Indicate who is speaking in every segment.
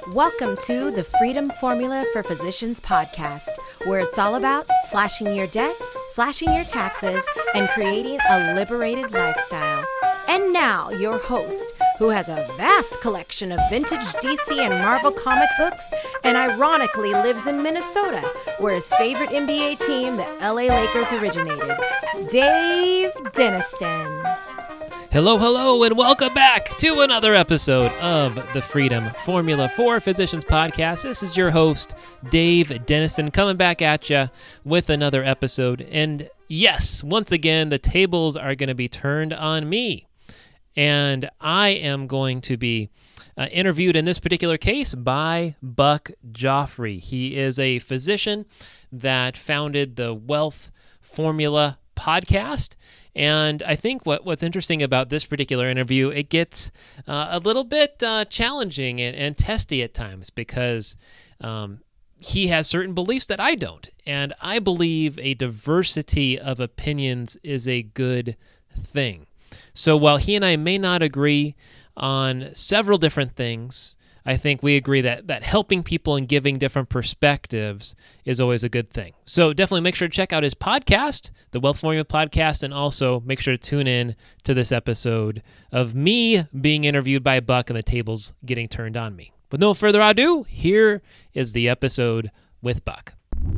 Speaker 1: Welcome to the Freedom Formula for Physicians podcast, where it's all about slashing your debt, slashing your taxes, and creating a liberated lifestyle. And now, your host, who has a vast collection of vintage DC and Marvel comic books, and ironically lives in Minnesota, where his favorite NBA team, the LA Lakers, originated, Dave Denniston.
Speaker 2: Hello, and welcome back to another episode of the Freedom Formula for Physicians podcast. This is your host, Dave Denniston, coming back at you with another episode. And yes, once again, the tables are going to be turned on me. And I am going to be interviewed in this particular case by Buck Joffrey. He is a physician that founded the Wealth Formula podcast. And I think what's interesting about this particular interview, it gets a little bit challenging and testy at times because he has certain beliefs that I don't. And I believe a diversity of opinions is a good thing. So while he and I may not agree on several different things, I think we agree that helping people and giving different perspectives is always a good thing. So definitely make sure to check out his podcast, the Wealth Formula Podcast, and also make sure to tune in to this episode of me being interviewed by Buck and the tables getting turned on me. With no further ado, here is the episode with Buck.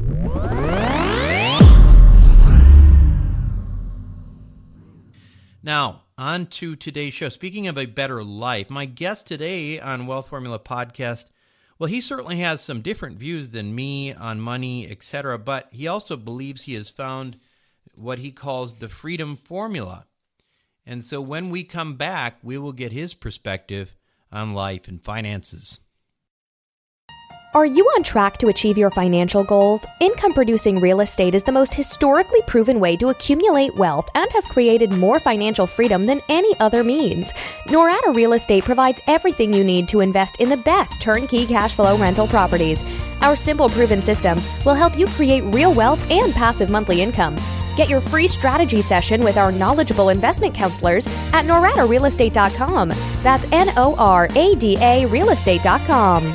Speaker 3: Now, on to today's show. Speaking of a better life, my guest today on Wealth Formula Podcast, well, he certainly has some different views than me on money, etc., but he also believes he has found what he calls the freedom formula. And so when we come back, we will get his perspective on life and finances.
Speaker 4: Are you on track to achieve your financial goals? Income-producing real estate is the most historically proven way to accumulate wealth and has created more financial freedom than any other means. Norada Real Estate provides everything you need to invest in the best turnkey cash flow rental properties. Our simple, proven system will help you create real wealth and passive monthly income. Get your free strategy session with our knowledgeable investment counselors at noradarealestate.com. That's NORADA realestate.com.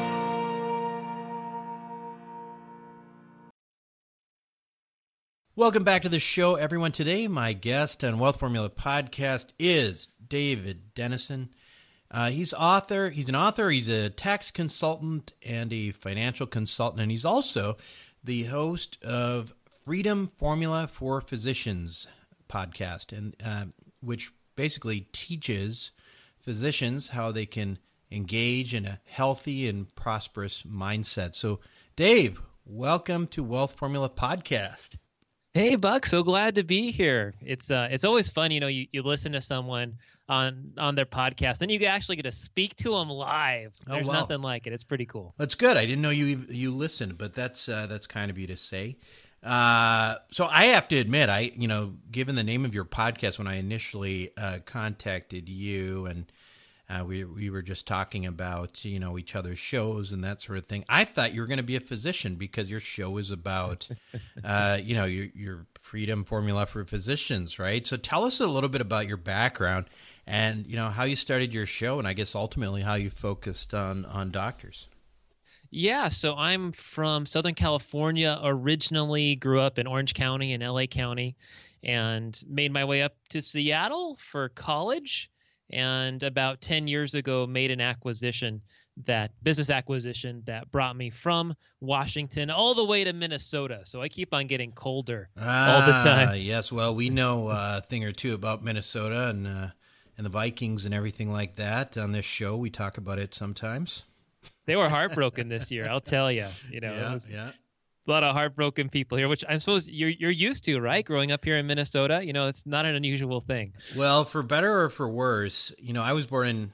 Speaker 3: Welcome back to the show, everyone. Today, my guest on Wealth Formula Podcast is David Denniston. He's an author, he's a tax consultant and a financial consultant, and he's also the host of Freedom Formula for Physicians podcast, and which basically teaches physicians how they can engage in a healthy and prosperous mindset. So, Dave, welcome to Wealth Formula Podcast.
Speaker 2: Hey, Buck, so glad to be here. It's always fun, you listen to someone on their podcast, then you actually get to speak to them live. There's nothing like it. It's pretty cool.
Speaker 3: That's good. I didn't know you listened, but that's kind of you to say. So I have to admit, given the name of your podcast, when I initially contacted you and we were just talking about, each other's shows and that sort of thing, I thought you were going to be a physician because your show is about, your freedom formula for physicians, right? So tell us a little bit about your background and, how you started your show and I guess ultimately how you focused on doctors.
Speaker 2: Yeah, so I'm from Southern California, originally grew up in Orange County and LA County and made my way up to Seattle for college. And about 10 years ago, made an business acquisition that brought me from Washington all the way to Minnesota. So I keep on getting colder all the time.
Speaker 3: Yes, well, we know a thing or two about Minnesota and the Vikings and everything like that. On this show, we talk about it sometimes.
Speaker 2: They were heartbroken this year, I'll tell you.
Speaker 3: Yeah.
Speaker 2: A lot of heartbroken people here, which I suppose you're used to, right? Growing up here in Minnesota, it's not an unusual thing.
Speaker 3: Well, for better or for worse, I was born in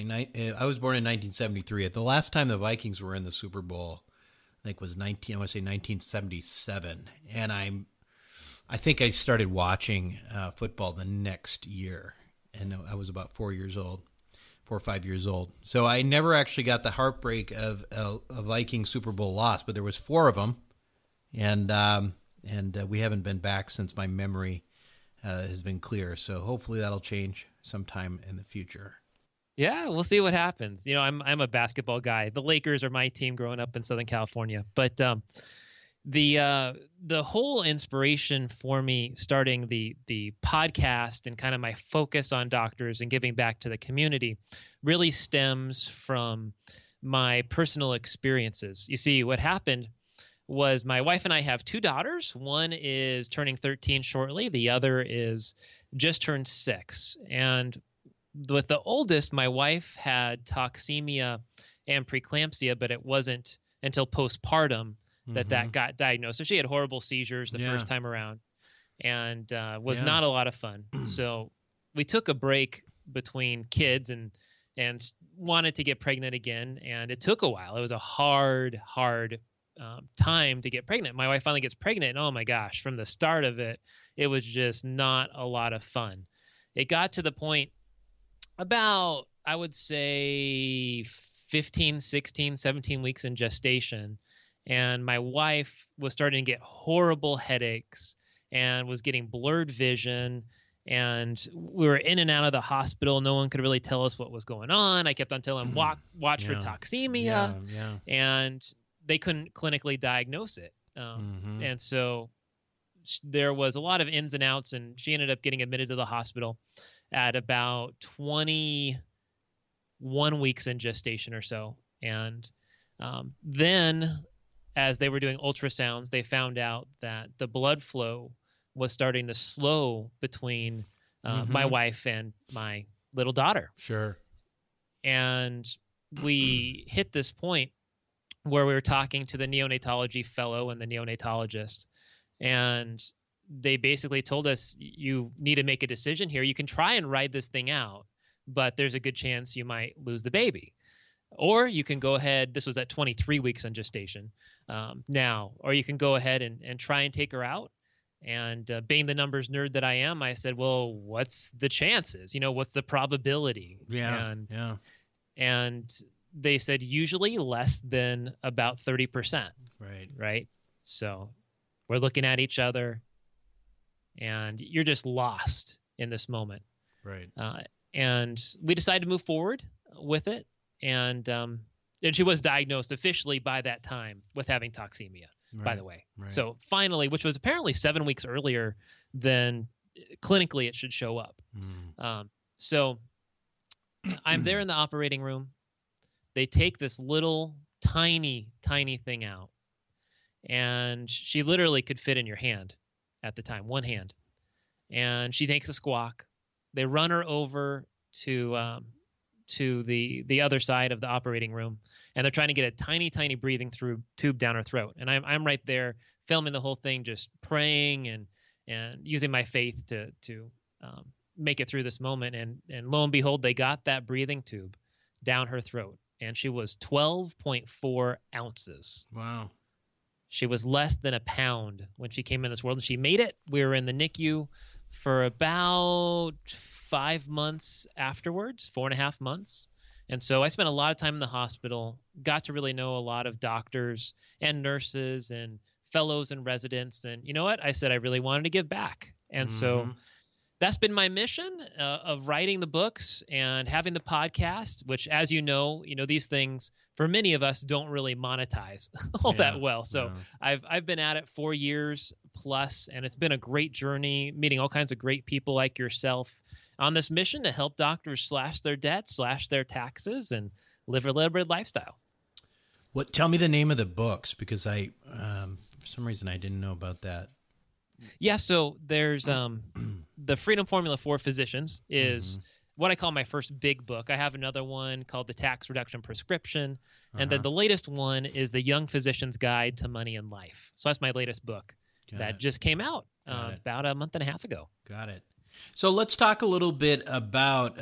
Speaker 3: 1973. The last time the Vikings were in the Super Bowl, I think was 1977, and I think I started watching football the next year, and I was about 4 or 5 years old. So I never actually got the heartbreak of a Viking Super Bowl loss, but there was 4 of them. And we haven't been back since my memory has been clear. So hopefully that'll change sometime in the future.
Speaker 2: Yeah, we'll see what happens. I'm a basketball guy. The Lakers are my team growing up in Southern California. But the whole inspiration for me starting the podcast and kind of my focus on doctors and giving back to the community really stems from my personal experiences. You see, what happened was my wife and I have two daughters. One is turning 13 shortly. The other is just turned 6. And with the oldest, my wife had toxemia and preeclampsia, but it wasn't until postpartum that got diagnosed. So she had horrible seizures the first time around and was not a lot of fun. So we took a break between kids and wanted to get pregnant again. And it took a while. It was a hard time to get pregnant. My wife finally gets pregnant. And oh my gosh, from the start of it, it was just not a lot of fun. It got to the point about, I would say 15, 16, 17 weeks in gestation. And my wife was starting to get horrible headaches and was getting blurred vision. And we were in and out of the hospital. No one could really tell us what was going on. I kept on telling them, watch for toxemia. And they couldn't clinically diagnose it. And so there was a lot of ins and outs, and she ended up getting admitted to the hospital at about 21 weeks in gestation or so. And then as they were doing ultrasounds, they found out that the blood flow was starting to slow between my wife and my little daughter.
Speaker 3: Sure.
Speaker 2: And we hit this point where we were talking to the neonatology fellow and the neonatologist, and they basically told us, you need to make a decision here. You can try and ride this thing out, but there's a good chance you might lose the baby. Or you can go ahead, this was at 23 weeks in gestation now, or you can go ahead and try and take her out. And being the numbers nerd that I am, I said, well, what's the chances? What's the probability? And they said usually less than about 30%. Right. So we're looking at each other and you're just lost in this moment.
Speaker 3: Right.
Speaker 2: And we decided to move forward with it. And she was diagnosed officially by that time with having toxemia, by the way. Right. So finally, which was apparently 7 weeks earlier than clinically it should show up. So I'm there in the operating room. They take this little tiny thing out, and she literally could fit in your hand at the time, one hand. And she makes a squawk. They run her over to the other side of the operating room, and they're trying to get a tiny breathing tube down her throat. And I'm right there filming the whole thing, just praying and using my faith to make it through this moment. And lo and behold, they got that breathing tube down her throat. And she was 12.4 ounces.
Speaker 3: Wow.
Speaker 2: She was less than a pound when she came in this world. And she made it. We were in the NICU for about 5 months afterwards, 4.5 months. And so I spent a lot of time in the hospital, got to really know a lot of doctors and nurses and fellows and residents. And you know what? I said I really wanted to give back. And so that's been my mission of writing the books and having the podcast, which, as you know, these things for many of us don't really monetize all that well. So I've been at it 4 years plus, and it's been a great journey, meeting all kinds of great people like yourself on this mission to help doctors slash their debts, slash their taxes, and live a liberated lifestyle.
Speaker 3: Tell me the name of the books, because I, for some reason, I didn't know about that.
Speaker 2: Yeah, so there's the Freedom Formula for Physicians is what I call my first big book. I have another one called The Tax Reduction Prescription, and then the latest one is The Young Physician's Guide to Money and Life. So that's my latest book that just came out about a month and a half ago.
Speaker 3: Got it. So let's talk a little bit about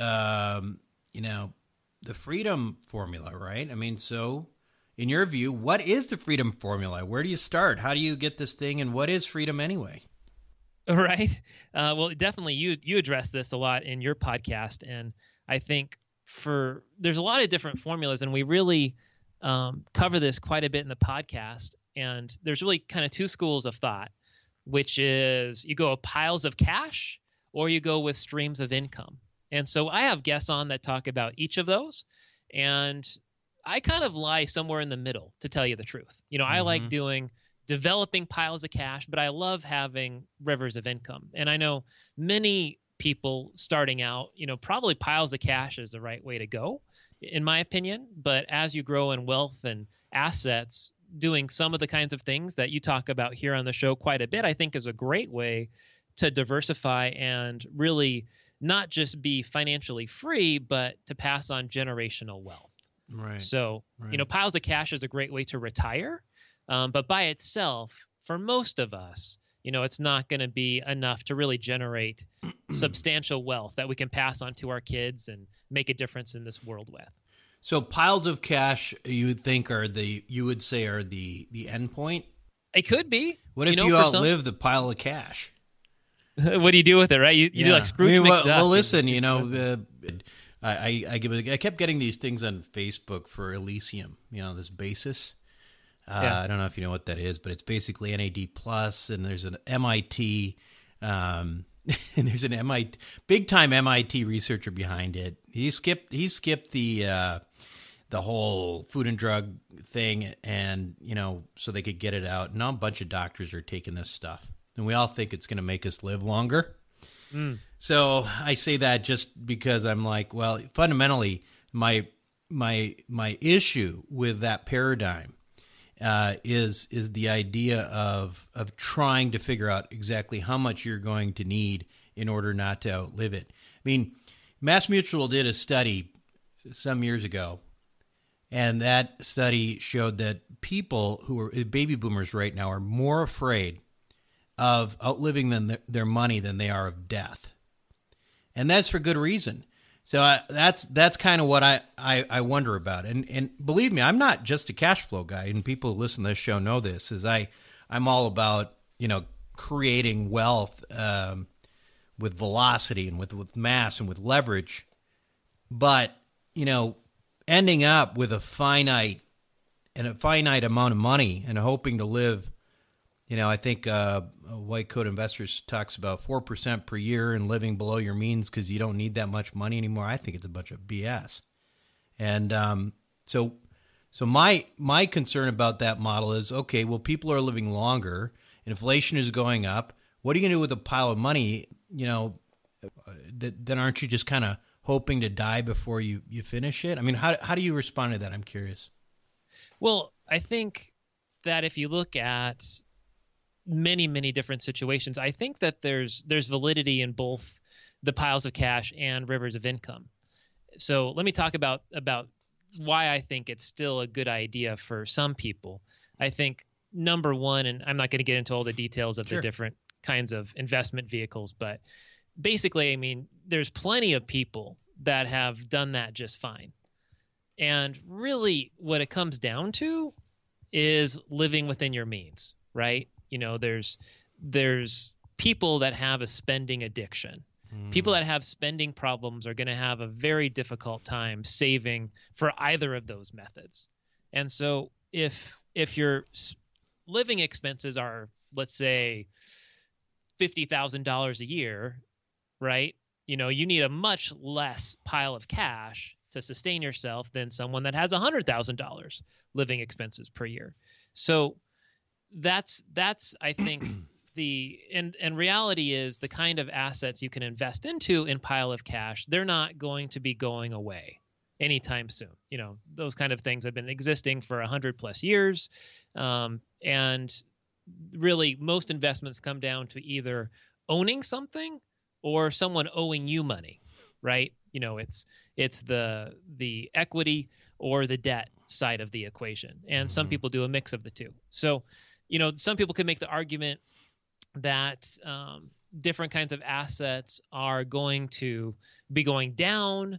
Speaker 3: the Freedom Formula, right? I mean, so in your view, what is the Freedom Formula? Where do you start? How do you get this thing? And what is freedom anyway?
Speaker 2: Right. Well, definitely you address this a lot in your podcast. And I think there's a lot of different formulas, and we really cover this quite a bit in the podcast. And there's really kind of two schools of thought, which is you go piles of cash or you go with streams of income. And so I have guests on that talk about each of those. And I kind of lie somewhere in the middle, to tell you the truth. I like developing piles of cash, but I love having rivers of income. And I know many people starting out, probably piles of cash is the right way to go, in my opinion. But as you grow in wealth and assets, doing some of the kinds of things that you talk about here on the show quite a bit, I think is a great way to diversify and really not just be financially free, but to pass on generational wealth.
Speaker 3: Right.
Speaker 2: So, piles of cash is a great way to retire. But by itself, for most of us, it's not going to be enough to really generate substantial wealth that we can pass on to our kids and make a difference in this world with.
Speaker 3: So piles of cash, you would say are the end point?
Speaker 2: It could be.
Speaker 3: What if you outlive the pile of cash?
Speaker 2: What do you do with it, right? You do like Scrooge McDuck.
Speaker 3: Well, listen, I kept getting these things on Facebook for Elysium, this basis. I don't know if you know what that is, but it's basically NAD+, and there's an MIT, and there's an MIT, big-time MIT researcher behind it. He skipped the whole food and drug thing, and, so they could get it out. Now a bunch of doctors are taking this stuff, and we all think it's going to make us live longer. So I say that just because I'm like, well, fundamentally, my issue with that paradigm is the idea of trying to figure out exactly how much you're going to need in order not to outlive it. I mean, MassMutual did a study some years ago, and that study showed that people who are baby boomers right now are more afraid of outliving their money than they are of death. And that's for good reason. So that's kind of what I wonder about. And believe me, I'm not just a cash flow guy, and people who listen to this show know this, is I'm all about, creating wealth with velocity and with mass and with leverage. But, ending up with a finite amount of money and hoping to live, I think White Coat Investors talks about 4% per year and living below your means because you don't need that much money anymore. I think it's a bunch of BS. And so my concern about that model is, okay, well, people are living longer, inflation is going up. What are you going to do with a pile of money? Then aren't you just kind of hoping to die before you finish it? I mean, how do you respond to that? I'm curious.
Speaker 2: Well, I think that if you look at many, many different situations, I think that there's validity in both the piles of cash and rivers of income. So let me talk about why I think it's still a good idea for some people. I think number one, and I'm not going to get into all the details of the different kinds of investment vehicles, but basically, I mean, there's plenty of people that have done that just fine. And really what it comes down to is living within your means, right? There's people that have a spending addiction. People that have spending problems are going to have a very difficult time saving for either of those methods. And so if your living expenses are, let's say, $50,000 a year, right? You need a much less pile of cash to sustain yourself than someone that has $100,000 living expenses per year. So that's I think and reality is the kind of assets you can invest into in pile of cash, they're not going to be going away anytime soon. Those kind of things have been existing for 100+ years. And really most investments come down to either owning something or someone owing you money, right? It's the equity or the debt side of the equation. And some people do a mix of the two. So, some people could make the argument that different kinds of assets are going to be going down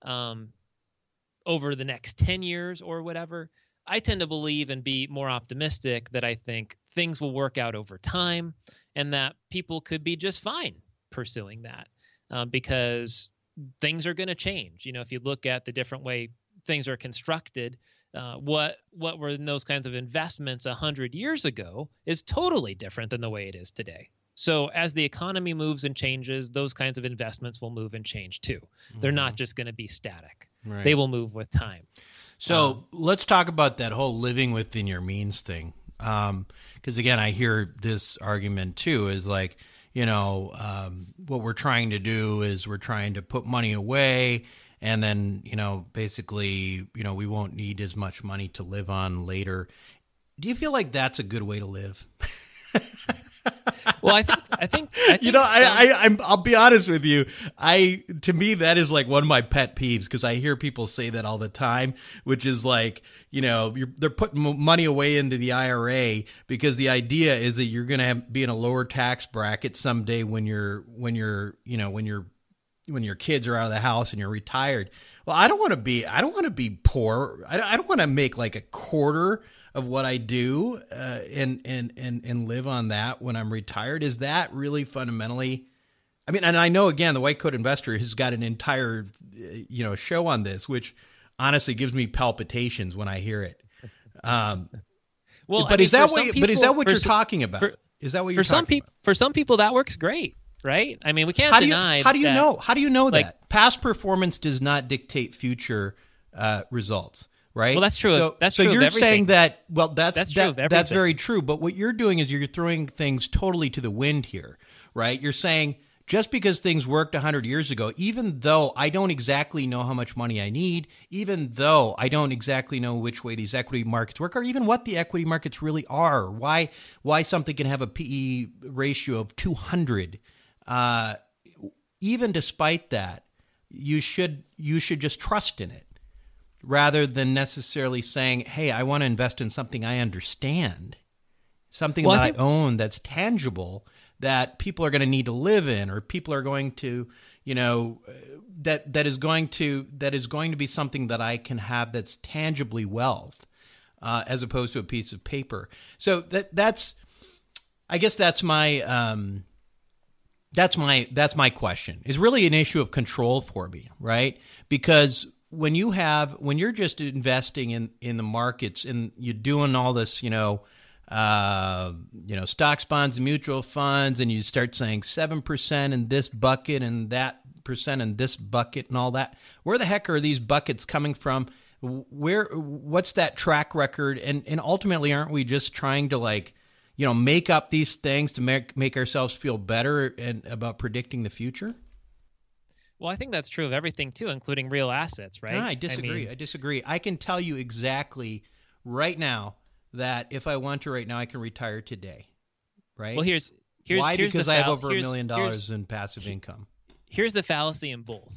Speaker 2: over the next 10 years or whatever. I tend to believe and be more optimistic that I think things will work out over time and that people could be just fine pursuing that because things are going to change. If you look at the different way things are constructed, what were in those kinds of investments 100 years ago is totally different than the way it is today. So as the economy moves and changes, those kinds of investments will move and change too. They're not just going to be static.
Speaker 3: Right.
Speaker 2: They will move with time.
Speaker 3: So let's talk about that whole living within your means thing. Because again, I hear this argument too, is like, what we're trying to do is we're trying to put money away, and then, basically, we won't need as much money to live on later. Do you feel like that's a good way to live?
Speaker 2: Well, I think
Speaker 3: I'll be honest with you. To me, that is like one of my pet peeves, because I hear people say that all the time, which is like, they're putting money away into the IRA because the idea is that you're going to be in a lower tax bracket someday when your kids are out of the house and you're retired. Well, I don't want to be poor. I don't want to make like a quarter of what I do and live on that when I'm retired. Is that really fundamentally? I mean, and I know, again, the White Coat Investor has got an entire show on this, which honestly gives me palpitations when I hear it.
Speaker 2: Well,
Speaker 3: but is that what you're talking about?
Speaker 2: For some people, that works great, right? I mean, we can't deny.
Speaker 3: How do you know? How do you know that past performance does not dictate future results? Right.
Speaker 2: Well, that's true.
Speaker 3: So you're saying that. Well, that's
Speaker 2: true of everything.
Speaker 3: That's very true. But what you're doing is you're throwing things totally to the wind here, right? You're saying just because things worked 100 years ago, even though I don't exactly know how much money I need, even though I don't exactly know which way these equity markets work, or even what the equity markets really are, or why something can have a PE ratio of 200, even despite that, you should just trust in it, rather than necessarily saying, hey, I want to invest in something I understand, something I own that's tangible, that people are going to need to live in, or people are going to, that is going to be something that I can have that's tangibly wealth, as opposed to a piece of paper. So I guess that's my question. Is really an issue of control for me, right? Because when you're just investing in the markets and you're doing all this, stocks, bonds, and mutual funds, and you start saying 7% in this bucket and that percent in this bucket and all that, where the heck are these buckets coming from? What's that track record? And ultimately, aren't we just trying to make up these things to make ourselves feel better and about predicting the future?
Speaker 2: Well, I think that's true of everything too, including real assets, right?
Speaker 3: No, I disagree. I can tell you exactly right now that if I want to right now, I can retire today, right?
Speaker 2: Well, here's
Speaker 3: why?
Speaker 2: Here's
Speaker 3: because I have over $1 million in passive income.
Speaker 2: Here's the fallacy in both,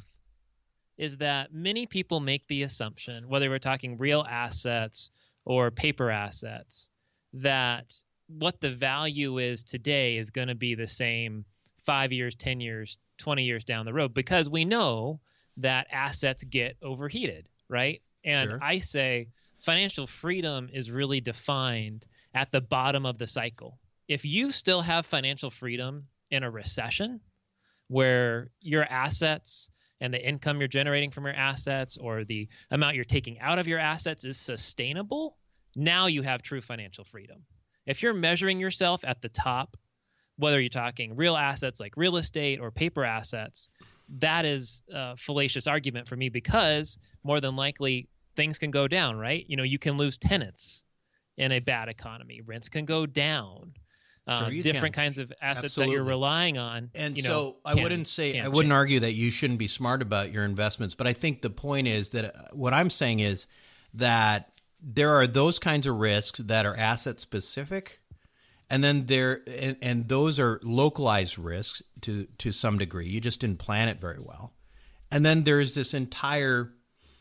Speaker 2: is that many people make the assumption, whether we're talking real assets or paper assets, that what the value is today is going to be the same 5 years, 10 years, 20 years down the road, because we know that assets get overheated, right? And
Speaker 3: Sure.
Speaker 2: I say financial freedom is really defined at the bottom of the cycle. If you still have financial freedom in a recession where your assets and the income you're generating from your assets or the amount you're taking out of your assets is sustainable, now you have true financial freedom. If you're measuring yourself at the top, whether you're talking real assets like real estate or paper assets, that is a fallacious argument for me, because more than likely things can go down, right? You can lose tenants in a bad economy. Rents can go down. Different kinds of assets that you're relying on.
Speaker 3: And so I wouldn't argue that you shouldn't be smart about your investments, but I think the point is that what I'm saying is that there are those kinds of risks that are asset specific. And then and those are localized risks to some degree. You just didn't plan it very well. And then there's this entire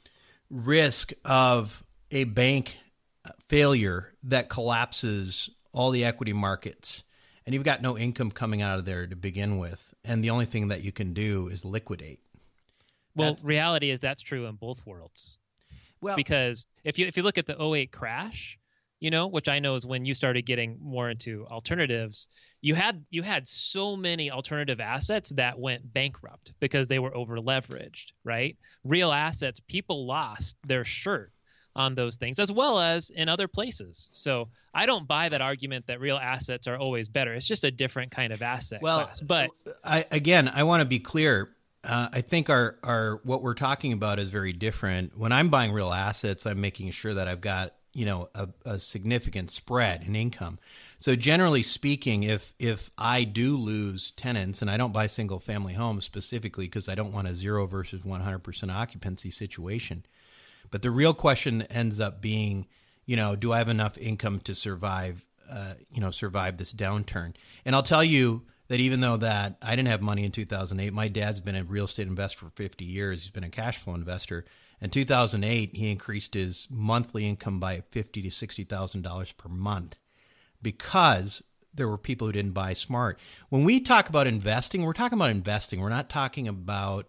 Speaker 3: risk of a bank failure that collapses all the equity markets, and you've got no income coming out of there to begin with. And the only thing that you can do is liquidate.
Speaker 2: Well, reality is that's true in both worlds. Well, because if you look at the 2008 crash, which I know is when you started getting more into alternatives, you had so many alternative assets that went bankrupt because they were over leveraged, right? Real assets, people lost their shirt on those things, as well as in other places. So I don't buy that argument that real assets are always better. It's just a different kind of asset class. But
Speaker 3: I want to be clear. I think our what we're talking about is very different. When I'm buying real assets, I'm making sure that I've got a significant spread in income. So generally speaking, if I do lose tenants, and I don't buy single family homes specifically because I don't want a 0 versus 100% occupancy situation, but the real question ends up being, do I have enough income to survive this downturn? And I'll tell you that even though that I didn't have money in 2008, my dad's been a real estate investor for 50 years. He's been a cash flow investor. In 2008, he increased his monthly income by $50,000 to $60,000 per month because there were people who didn't buy smart. When we talk about investing, we're talking about investing. We're not talking about,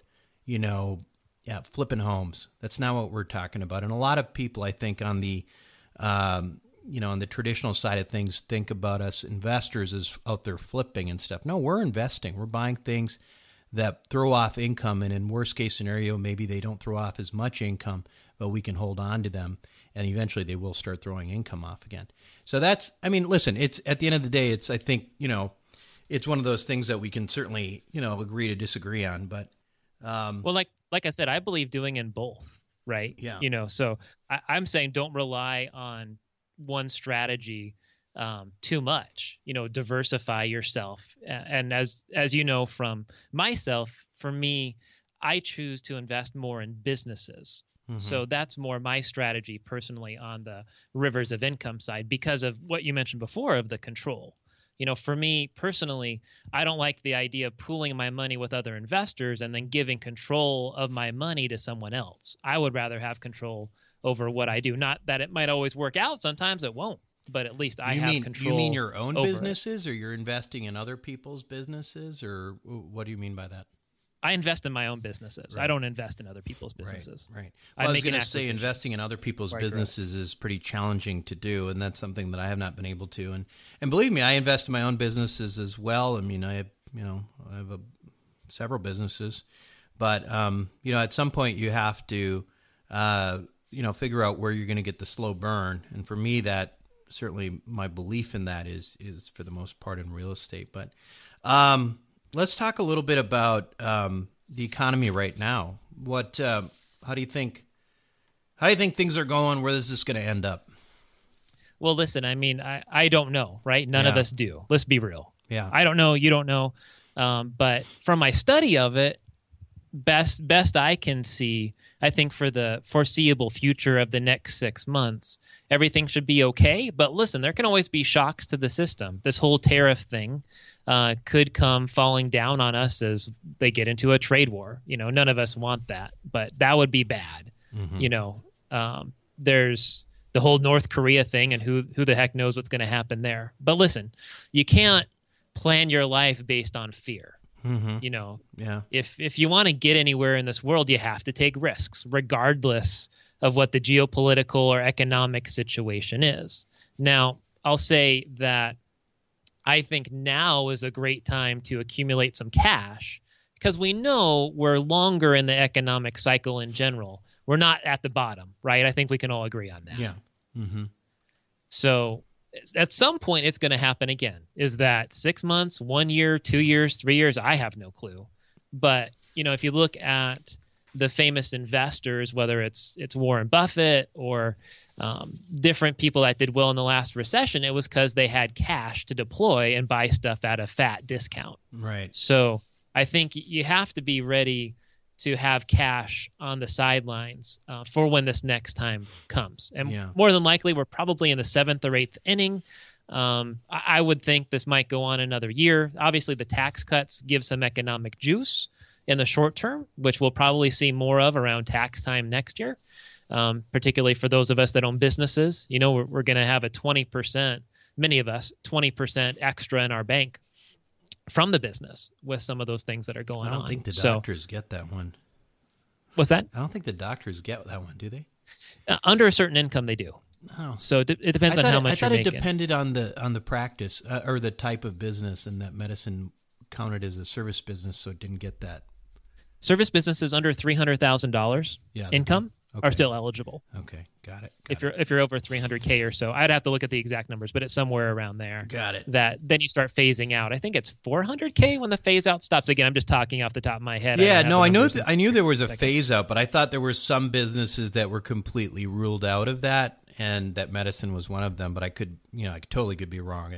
Speaker 3: flipping homes. That's not what we're talking about. And a lot of people, I think, on the on the traditional side of things, think about us investors as out there flipping and stuff. No, we're investing. We're buying things that throw off income, and in worst case scenario, maybe they don't throw off as much income, but we can hold on to them, and eventually they will start throwing income off again. So listen, it's at the end of the day, I think, it's one of those things that we can certainly, agree to disagree on, but
Speaker 2: well, like I said, I believe doing in both, right?
Speaker 3: Yeah.
Speaker 2: So I'm saying don't rely on one strategy too much. Diversify yourself. And as you know from myself, for me, I choose to invest more in businesses. Mm-hmm. So that's more my strategy personally on the rivers of income side because of what you mentioned before of the control. For me personally, I don't like the idea of pooling my money with other investors and then giving control of my money to someone else. I would rather have control over what I do. Not that it might always work out. Sometimes it won't, but at least I have control.
Speaker 3: You mean your own businesses, or you're investing in other people's businesses, or what do you mean by that?
Speaker 2: I invest in my own businesses. Right. I don't invest in other people's businesses.
Speaker 3: Right. Well, I was going to say investing in other people's businesses is pretty challenging to do, and that's something that I have not been able to. And believe me, I invest in my own businesses as well. I mean, I have several businesses, but at some point you have to figure out where you're going to get the slow burn. And for me, that certainly my belief in that is for the most part in real estate. But let's talk a little bit about the economy right now. How do you think things are going? Where is this going to end up?
Speaker 2: Well, listen, I mean, I don't know, right? None of us do. Let's be real.
Speaker 3: Yeah.
Speaker 2: I don't know. You don't know. But from my study of it, best I can see, I think for the foreseeable future of the next 6 months, everything should be okay. But listen, there can always be shocks to the system. This whole tariff thing could come falling down on us as they get into a trade war. None of us want that, but that would be bad. Mm-hmm. There's the whole North Korea thing, and who the heck knows what's going to happen there. But listen, you can't plan your life based on fear. Mm-hmm.
Speaker 3: Yeah.
Speaker 2: If you want to get anywhere in this world, you have to take risks, regardless of what the geopolitical or economic situation is. Now, I'll say that I think now is a great time to accumulate some cash because we know we're longer in the economic cycle in general. We're not at the bottom, right? I think we can all agree on that.
Speaker 3: Yeah. Mm-hmm.
Speaker 2: So at some point, it's going to happen again. Is that 6 months, 1 year, 2 years, 3 years? I have no clue. But, if you look at the famous investors, whether it's Warren Buffett or different people that did well in the last recession, it was because they had cash to deploy and buy stuff at a fat discount.
Speaker 3: Right.
Speaker 2: So I think you have to be ready to have cash on the sidelines for when this next time comes. And more than likely, we're probably in the 7th or 8th inning. I would think this might go on another year. Obviously, the tax cuts give some economic juice in the short term, which we'll probably see more of around tax time next year, particularly for those of us that own businesses. We're going to have a 20%, many of us, 20% extra in our bank from the business with some of those things that are going on.
Speaker 3: I don't think the doctors get that one.
Speaker 2: What's that?
Speaker 3: I don't think the doctors get that one, do they?
Speaker 2: Under a certain income, they do.
Speaker 3: Oh.
Speaker 2: So it depends on how much you're making.
Speaker 3: I thought it depended on the practice or the type of business, and that medicine counted as a service business, so it didn't get that.
Speaker 2: Service businesses under $300,000 income are still eligible.
Speaker 3: Okay, got it.
Speaker 2: If you're over 300K or so, I'd have to look at the exact numbers, but it's somewhere around there.
Speaker 3: Got it.
Speaker 2: That then you start phasing out. I think it's 400K when the phase out stops. Again, I'm just talking off the top of my head.
Speaker 3: Yeah, no, I knew there was a phase out, but I thought there were some businesses that were completely ruled out of that, and that medicine was one of them. But I could be wrong.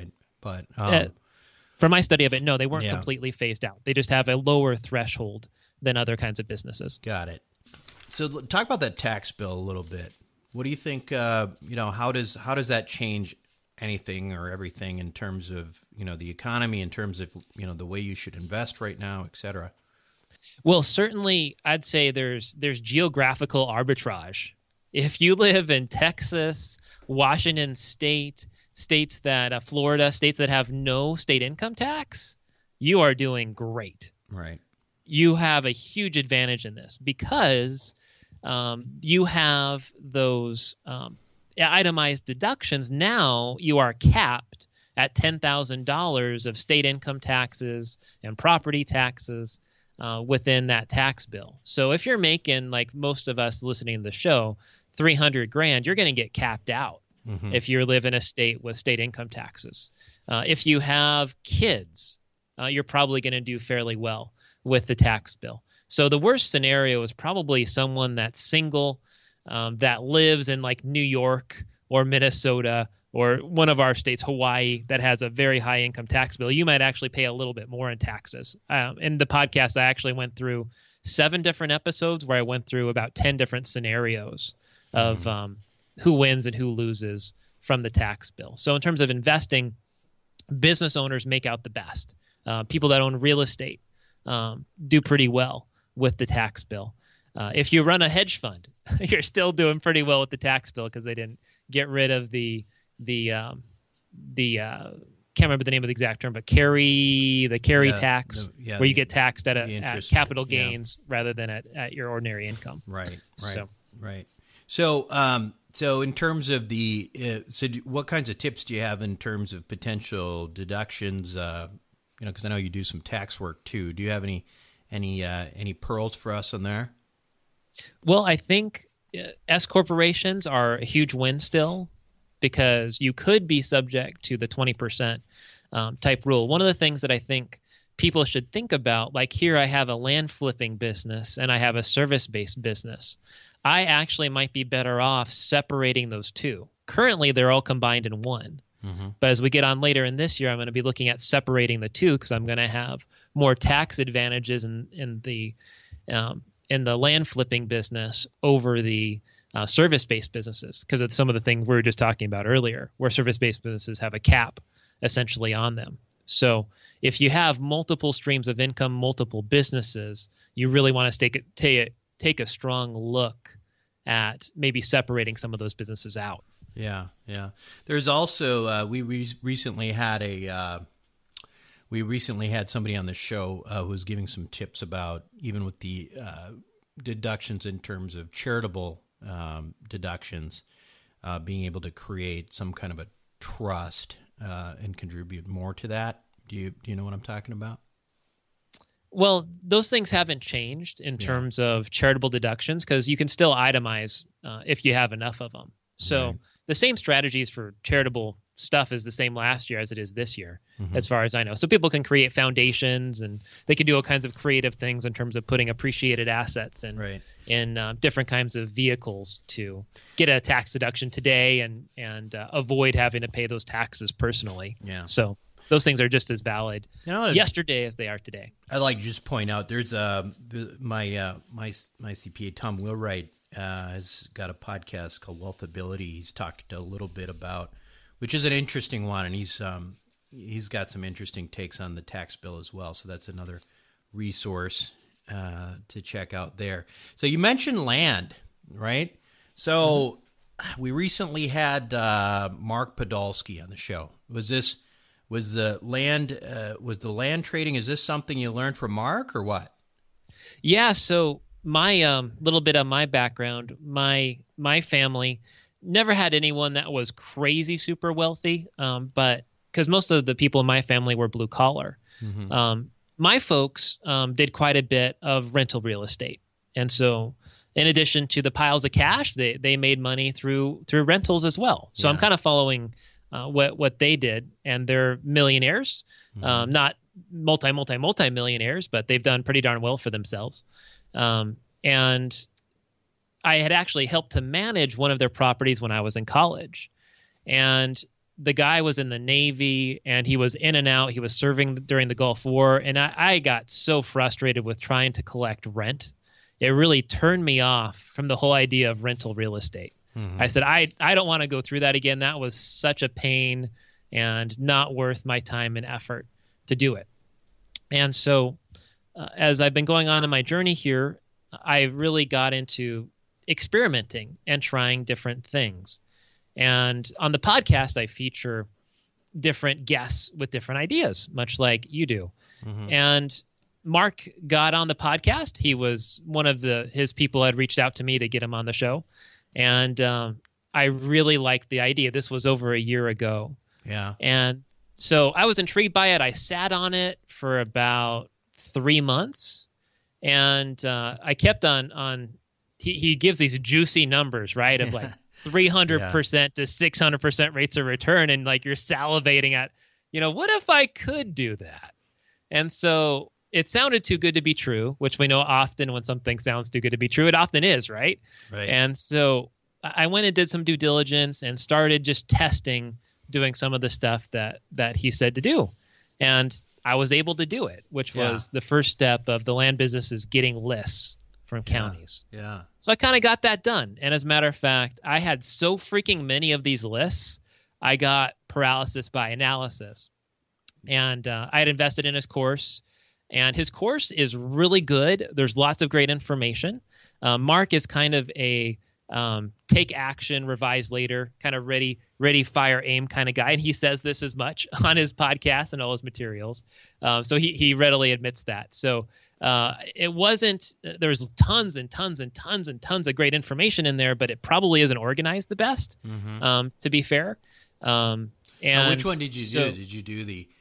Speaker 2: From my study of it, no, they weren't completely phased out. They just have a lower threshold than other kinds of businesses.
Speaker 3: Got it. So talk about that tax bill a little bit. What do you think, how does that change anything or everything in terms of, the economy, in terms of, the way you should invest right now, et cetera?
Speaker 2: Well, certainly I'd say there's geographical arbitrage. If you live in Texas, Washington State, states that Florida, states that have no state income tax, you are doing great.
Speaker 3: Right.
Speaker 2: You have a huge advantage in this because you have those itemized deductions. Now you are capped at $10,000 of state income taxes and property taxes within that tax bill. So if you're making, like most of us listening to the show, $300,000, you're going to get capped out if you live in a state with state income taxes. If you have kids, you're probably going to do fairly well with the tax bill. So the worst scenario is probably someone that's single, that lives in like New York or Minnesota or one of our states, Hawaii, that has a very high income tax bill. You might actually pay a little bit more in taxes. In the podcast, I actually went through 7 different episodes where I went through about 10 different scenarios of who wins and who loses from the tax bill. So in terms of investing, business owners make out the best. People that own real estate do pretty well with the tax bill. If you run a hedge fund, you're still doing pretty well with the tax bill because they didn't get rid of the can't remember the name of the exact term, but carry tax, where you get taxed at capital gains rather than at your ordinary income.
Speaker 3: Right. So in terms of what kinds of tips do you have in terms of potential deductions? Because I know you do some tax work too. Do you have any pearls for us on there?
Speaker 2: Well, I think S corporations are a huge win still because you could be subject to the 20% type rule. One of the things that I think people should think about, like here I have a land flipping business and I have a service-based business. I actually might be better off separating those two. Currently, they're all combined in one. But as we get on later in this year, I'm going to be looking at separating the two because I'm going to have more tax advantages in the land flipping business over the service-based businesses because of some of the things we were just talking about earlier, where service-based businesses have a cap essentially on them. So if you have multiple streams of income, multiple businesses, you really want to take a strong look at maybe separating some of those businesses out.
Speaker 3: Yeah. There's also we recently had somebody on the show who was giving some tips about even with the deductions in terms of charitable deductions, being able to create some kind of a trust and contribute more to that. Do you know what I'm talking about?
Speaker 2: Well, those things haven't changed in terms of charitable deductions because you can still itemize if you have enough of them. So the same strategies for charitable stuff is the same last year as it is this year, as far as I know. So people can create foundations and they can do all kinds of creative things in terms of putting appreciated assets in different kinds of vehicles to get a tax deduction today and avoid having to pay those taxes personally. Yeah. So those things are just as valid yesterday as they are today.
Speaker 3: I'd like to just point out there's my CPA Tom Wheelwright has got a podcast called Wealthability. He's talked a little bit about, which is an interesting one, and he's got some interesting takes on the tax bill as well. So that's another resource to check out there. So you mentioned land, right? So we recently had Mark Podolsky on the show. Was the land trading? Is this something you learned from Mark or what?
Speaker 2: Yeah. So my little bit of my background, my family never had anyone that was crazy super wealthy, but because most of the people in my family were blue collar. My folks did quite a bit of rental real estate. And so in addition to the piles of cash, they made money through rentals as well. So I'm kind of following what they did, and they're millionaires, not multi-millionaires, but they've done pretty darn well for themselves. And I had actually helped to manage one of their properties when I was in college. And the guy was in the Navy, and he was in and out. He was serving during the Gulf War. And I got so frustrated with trying to collect rent. It really turned me off from the whole idea of rental real estate. I said, I don't want to go through that again. That was such a pain and not worth my time and effort to do it. And so as I've been going on in my journey here, I really got into experimenting and trying different things. And on the podcast, I feature different guests with different ideas, much like you do. And Mark got on the podcast. He was one of his people had reached out to me to get him on the show. And I really liked the idea. This was over a year ago.
Speaker 3: Yeah.
Speaker 2: And so I was intrigued by it. I sat on it for about 3 months. And I kept on he gives these juicy numbers, right, of like 300% to 600% rates of return. And like you're salivating at, what if I could do that? And so it sounded too good to be true, which we know often when something sounds too good to be true, it often is, right?
Speaker 3: Right.
Speaker 2: And so I went and did some due diligence and started just testing, doing some of the stuff that he said to do. And I was able to do it, which was the first step of the land businesses getting lists from counties.
Speaker 3: Yeah.
Speaker 2: So I kind of got that done. And as a matter of fact, I had so freaking many of these lists, I got paralysis by analysis. And I had invested in his course. And his course is really good. There's lots of great information. Mark is kind of a take action, revise later, kind of ready, fire, aim kind of guy. And he says this as much on his podcast and all his materials. So he readily admits that. So it wasn't, there's tons and tons and tons and tons of great information in there, but it probably isn't organized the best, to be fair. And
Speaker 3: now, which one did you do? Did you do the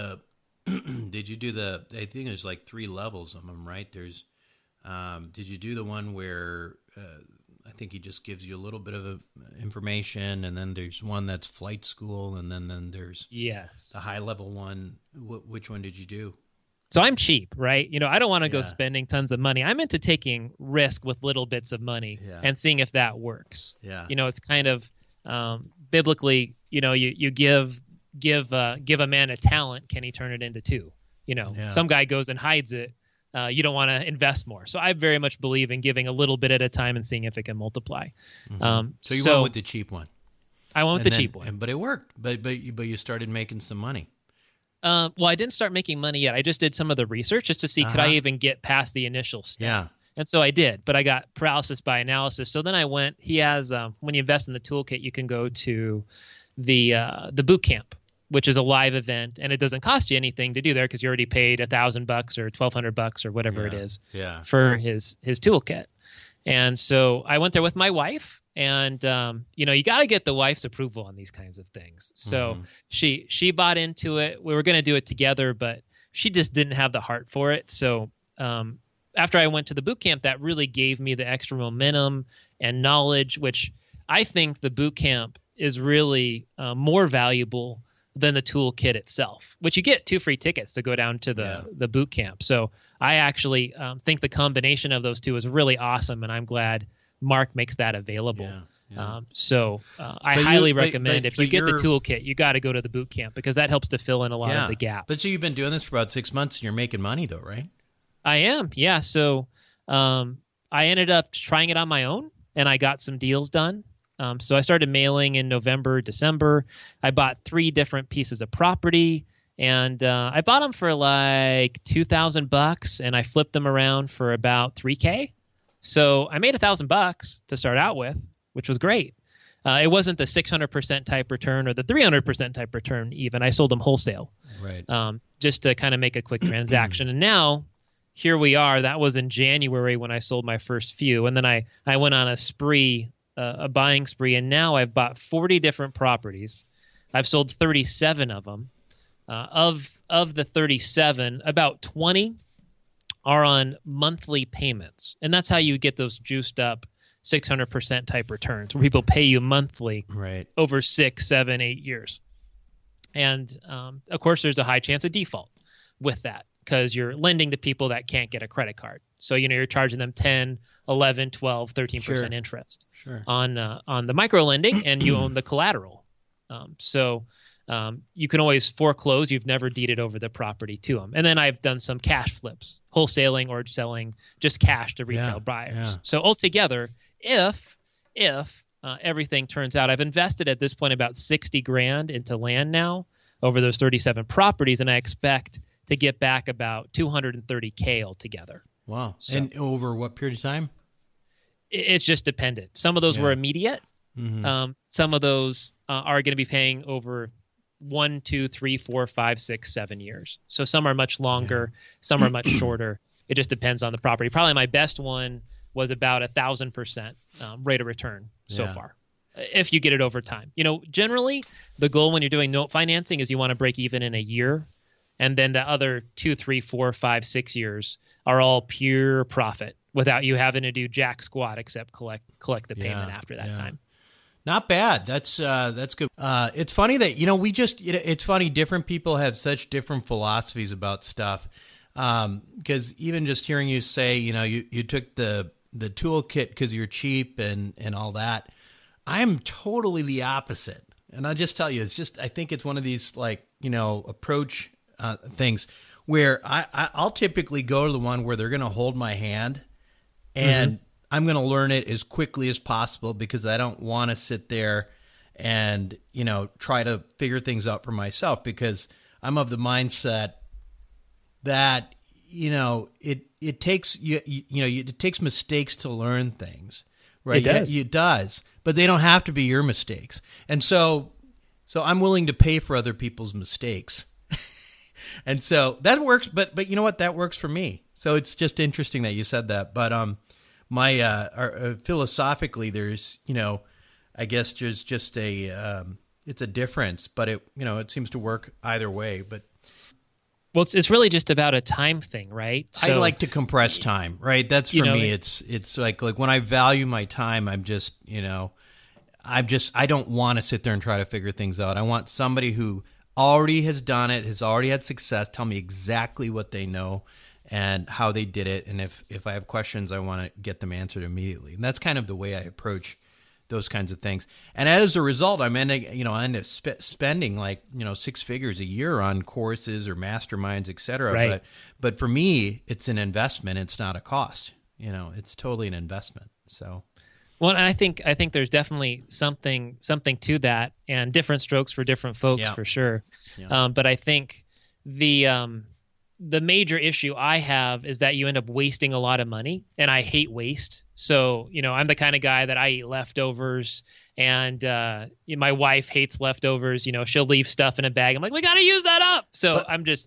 Speaker 3: did you do I think there's like 3 levels of them, right? There's, did you do the one where, I think he just gives you a little bit of information, and then there's one that's flight school, and then there's the high level one. Which one did you do?
Speaker 2: So I'm cheap, right? I don't want to go spending tons of money. I'm into taking risk with little bits of money and seeing if that works. Yeah. It's kind of biblically, you give a man a talent, can he turn it into 2? Some guy goes and hides it. You don't want to invest more. So I very much believe in giving a little bit at a time and seeing if it can multiply.
Speaker 3: So you went with the cheap one.
Speaker 2: I went with the cheap one.
Speaker 3: But it worked. But you started making some money.
Speaker 2: Well, I didn't start making money yet. I just did some of the research just to see could I even get past the initial step.
Speaker 3: Yeah.
Speaker 2: And so I did, but I got paralysis by analysis. So then I went. He has when you invest in the toolkit, you can go to the boot camp, which is a live event, and it doesn't cost you anything to do there because you already paid $1,000 or $1,200 or whatever it is for his toolkit. And so I went there with my wife, and you got to get the wife's approval on these kinds of things. So she bought into it. We were going to do it together, but she just didn't have the heart for it. So after I went to the boot camp, that really gave me the extra momentum and knowledge, which I think the boot camp is really more valuable than the toolkit itself, which you get 2 free tickets to go down to the boot camp. So I actually think the combination of those two is really awesome, and I'm glad Mark makes that available. I highly recommend if you get the toolkit, you got to go to the boot camp because that helps to fill in a lot of the gap.
Speaker 3: But so you've been doing this for about 6 months, and you're making money though, right?
Speaker 2: I am, yeah. So I ended up trying it on my own, and I got some deals done. So I started mailing in November, December. I bought 3 different pieces of property, and I bought them for like $2,000, and I flipped them around for about $3,000. So I made $1,000 to start out with, which was great. It wasn't the 600% type return or the 300% type return even. I sold them wholesale, right? Just to kind of make a quick transaction. And now here we are. That was in January when I sold my first few, and then I went on a buying spree, and now I've bought 40 different properties. I've sold 37 of them. Of the 37, about 20 are on monthly payments. And that's how you get those juiced up 600% type returns where people pay you monthly over 6, 7, 8 years. And of course, there's a high chance of default with that because you're lending to people that can't get a credit card. So, you're charging them 10, 11, 12, 13% interest on the micro lending, and you own the collateral. So you can always foreclose. You've never deeded over the property to them. And then I've done some cash flips, wholesaling or selling just cash to retail buyers. Yeah. So altogether, if everything turns out, I've invested at this point about $60,000 into land now over those 37 properties, and I expect to get back about $230,000 altogether.
Speaker 3: Wow. So, and over what period of time?
Speaker 2: It's just dependent. Some of those were immediate. Mm-hmm. Some of those are going to be paying over 1, 2, 3, 4, 5, 6, 7 years. So some are much longer, some are much shorter. It just depends on the property. Probably my best one was about 1,000% rate of return so far, if you get it over time. Generally, the goal when you're doing note financing is you want to break even in a year, and then the other 2, 3, 4, 5, 6 years are all pure profit without you having to do jack squat except collect the payment after that time.
Speaker 3: Not bad. That's good. It's funny that, it's funny. Different people have such different philosophies about stuff. Because even just hearing you say, you took the toolkit because you're cheap and all that. I'm totally the opposite. And I'll just tell you, I think it's one of these approach things where I'll typically go to the one where they're going to hold my hand and I'm going to learn it as quickly as possible because I don't want to sit there and, try to figure things out for myself, because I'm of the mindset that, it takes it takes mistakes to learn things, right? It does, but they don't have to be your mistakes. And so I'm willing to pay for other people's mistakes. And so that works, but you know what? That works for me. So it's just interesting that you said that. But philosophically, there's I guess there's just it's a difference, but it seems to work either way. But
Speaker 2: well, it's really just about a time thing, right?
Speaker 3: So, I like to compress time, right? That's for me. It's like when I value my time, I'm just I don't want to sit there and try to figure things out. I want somebody who already has done it, has already had success, tell me exactly what they know and how they did it. And if I have questions, I want to get them answered immediately. And that's kind of the way I approach those kinds of things. And as a result, I end up spending 6 figures a year on courses or masterminds, et cetera.
Speaker 2: Right.
Speaker 3: But for me, it's an investment. It's not a cost. It's totally an investment. So.
Speaker 2: Well, and I think there's definitely something to that, and different strokes for different folks for sure. Yeah. But I think the major issue I have is that you end up wasting a lot of money, and I hate waste. So, I'm the kind of guy that I eat leftovers, and my wife hates leftovers. She'll leave stuff in a bag. I'm like, we got to use that up. So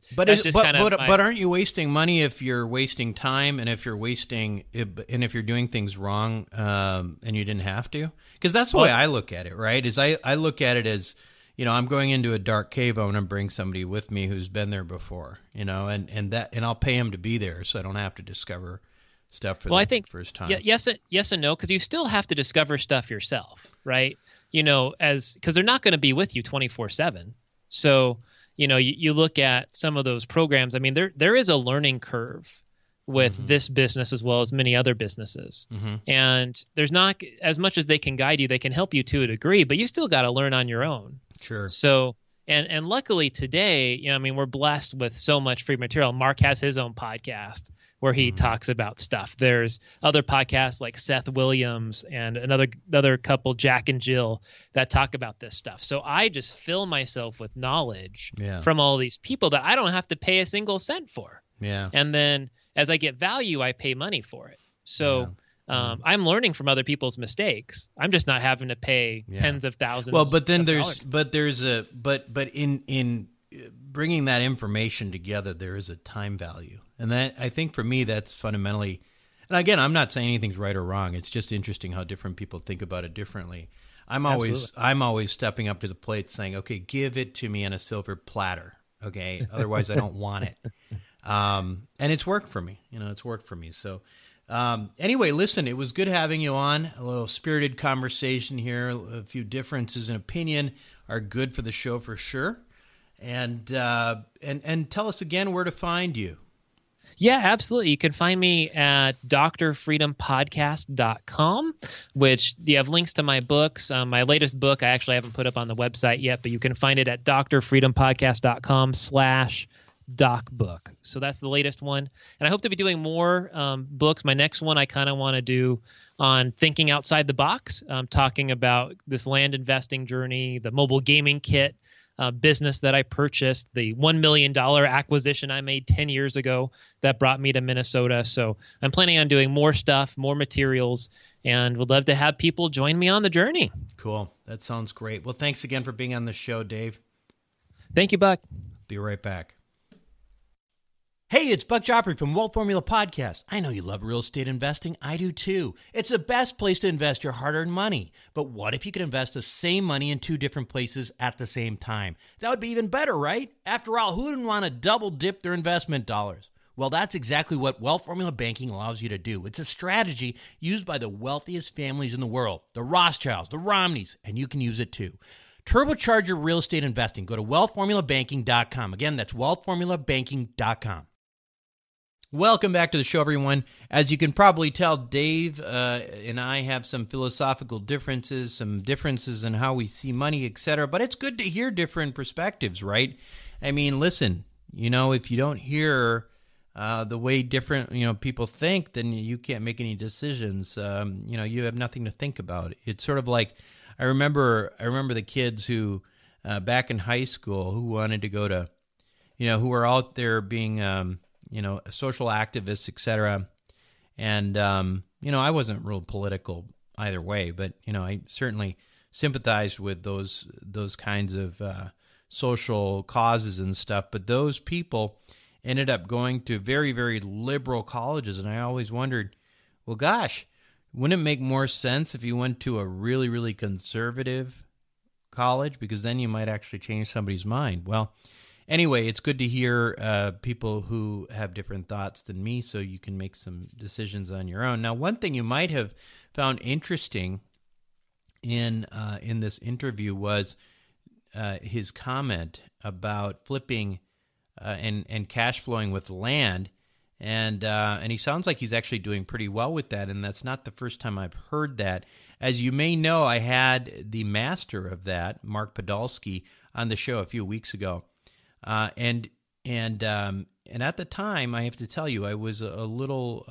Speaker 2: but
Speaker 3: aren't you wasting money if you're wasting time, and if you're doing things wrong, and you didn't have to? Because that's the way I look at it, right? Is I look at it as, I'm going into a dark cave. I want to bring somebody with me who's been there before, and I'll pay him to be there, so I don't have to discover stuff for
Speaker 2: I think
Speaker 3: first time.
Speaker 2: Yes and no, because you still have to discover stuff yourself, right? Because they're not going to be with you 24/7. So you look at some of those programs. I mean, there is a learning curve with this business as well as many other businesses. And there's not as much as they can guide you. They can help you to a degree, but you still got to learn on your own.
Speaker 3: Sure.
Speaker 2: So, and luckily today, we're blessed with so much free material. Mark has his own podcast where he talks about stuff. There's other podcasts like Seth Williams and another couple, Jack and Jill, that talk about this stuff. So I just fill myself with knowledge from all these people that I don't have to pay a single cent for.
Speaker 3: Yeah.
Speaker 2: And then as I get value, I pay money for it. So I'm learning from other people's mistakes. I'm just not having to pay tens of thousands.
Speaker 3: Well, but then but in bringing that information together, there is a time value. And that, I think for me, that's fundamentally, and again, I'm not saying anything's right or wrong. It's just interesting how different people think about it differently. I'm always stepping up to the plate saying, okay, give it to me on a silver platter. Okay. Otherwise I don't want it. And it's worked for me. It's worked for me. So anyway, listen, it was good having you on. A little spirited conversation here. A few differences in opinion are good for the show for sure. And tell us again where to find you.
Speaker 2: Yeah, absolutely. You can find me at drfreedompodcast.com, which you have links to my books. My latest book I actually haven't put up on the website yet, but you can find it at drfreedompodcast.com/docbook. So that's the latest one. And I hope to be doing more books. My next one I kind of want to do on thinking outside the box, talking about this land investing journey, the mobile gaming kit, business that I purchased, the $1 million acquisition I made 10 years ago that brought me to Minnesota. So I'm planning on doing more stuff, more materials, and would love to have people join me on the journey.
Speaker 3: Cool. That sounds great. Well, thanks again for being on the show, Dave.
Speaker 2: Thank you, Buck.
Speaker 3: Be right back. Hey, it's Buck Joffrey from Wealth Formula Podcast. I know you love real estate investing. I do too. It's the best place to invest your hard-earned money. But what if you could invest the same money in two different places at the same time? That would be even better, right? After all, who wouldn't want to double dip their investment dollars? Well, that's exactly what Wealth Formula Banking allows you to do. It's a strategy used by the wealthiest families in the world, the Rothschilds, the Romneys, and you can use it too. Turbocharge your real estate investing. Go to wealthformulabanking.com. Again, that's wealthformulabanking.com. Welcome back to the show, everyone. As you can probably tell, Dave and I have some philosophical differences, some differences in how we see money, etc. But it's good to hear different perspectives, right? I mean, listen, if you don't hear the way different people think, then you can't make any decisions. You have nothing to think about. It's sort of like I remember the kids who back in high school who wanted to go to, who were out there being social activists, etc. And, I wasn't real political either way, but, I certainly sympathized with those kinds of social causes and stuff. But those people ended up going to very, very liberal colleges. And I always wondered, well, gosh, wouldn't it make more sense if you went to a really, really conservative college? Because then you might actually change somebody's mind. Well, anyway, it's good to hear people who have different thoughts than me, so you can make some decisions on your own. Now, one thing you might have found interesting in this interview was his comment about flipping and cash flowing with land, and he sounds like he's actually doing pretty well with that. And that's not the first time I've heard that. As you may know, I had the master of that, Mark Podolsky, on the show a few weeks ago. And at the time, I have to tell you, I was a little,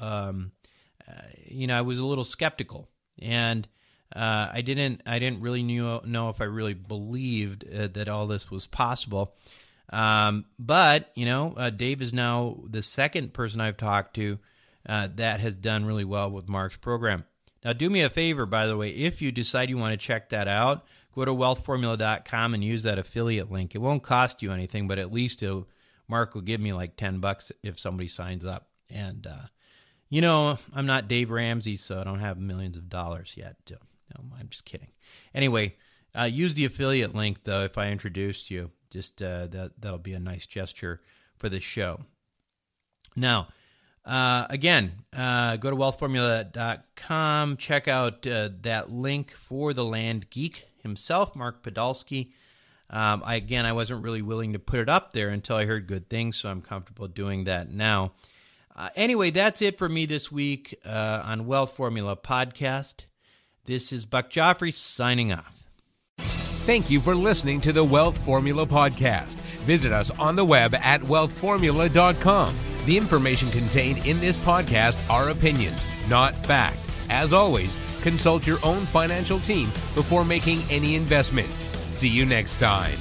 Speaker 3: I was a little skeptical, and I didn't really know if I really believed that all this was possible. But Dave is now the second person I've talked to that has done really well with Mark's program. Now, do me a favor, by the way, if you decide you want to check that out, go to wealthformula.com and use that affiliate link. It won't cost you anything, but at least Mark will give me like $10 if somebody signs up. And, I'm not Dave Ramsey, so I don't have millions of dollars yet. No, I'm just kidding. Anyway, use the affiliate link, though, if I introduced you. Just that'll be a nice gesture for the show. Now, again, go to wealthformula.com, check out that link for the land geek himself, Mark Podolsky. I wasn't really willing to put it up there until I heard good things, so I'm comfortable doing that now. Anyway, that's it for me this week on Wealth Formula Podcast. This is Buck Joffrey signing off.
Speaker 5: Thank you for listening to the Wealth Formula Podcast. Visit us on the web at wealthformula.com. The information contained in this podcast are opinions, not fact. As always, consult your own financial team before making any investment. See you next time.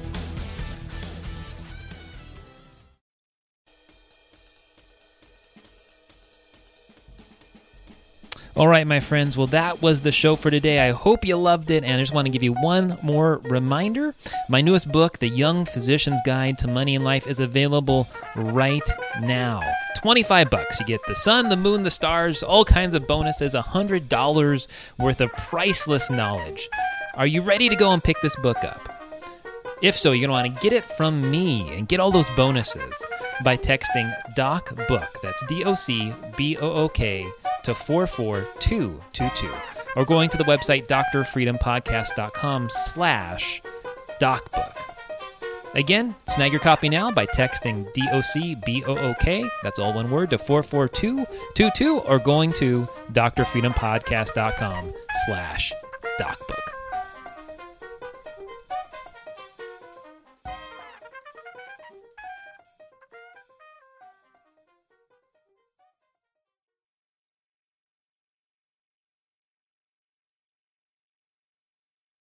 Speaker 2: All right, my friends. Well, that was the show for today. I hope you loved it, and I just want to give you one more reminder. My newest book, The Young Physician's Guide to Money and Life, is available right now. $25. You get the sun, the moon, the stars, all kinds of bonuses, $100 worth of priceless knowledge. Are you ready to go and pick this book up? If so, you're going to want to get it from me and get all those bonuses. by texting DOCBOOK, that's DOCBOOK, to 44222, or going to the website drfreedompodcast.com/DocBook. Again, snag your copy now by texting DOCBOOK, that's all one word, to 44222, or going to drfreedompodcast.com/DocBook.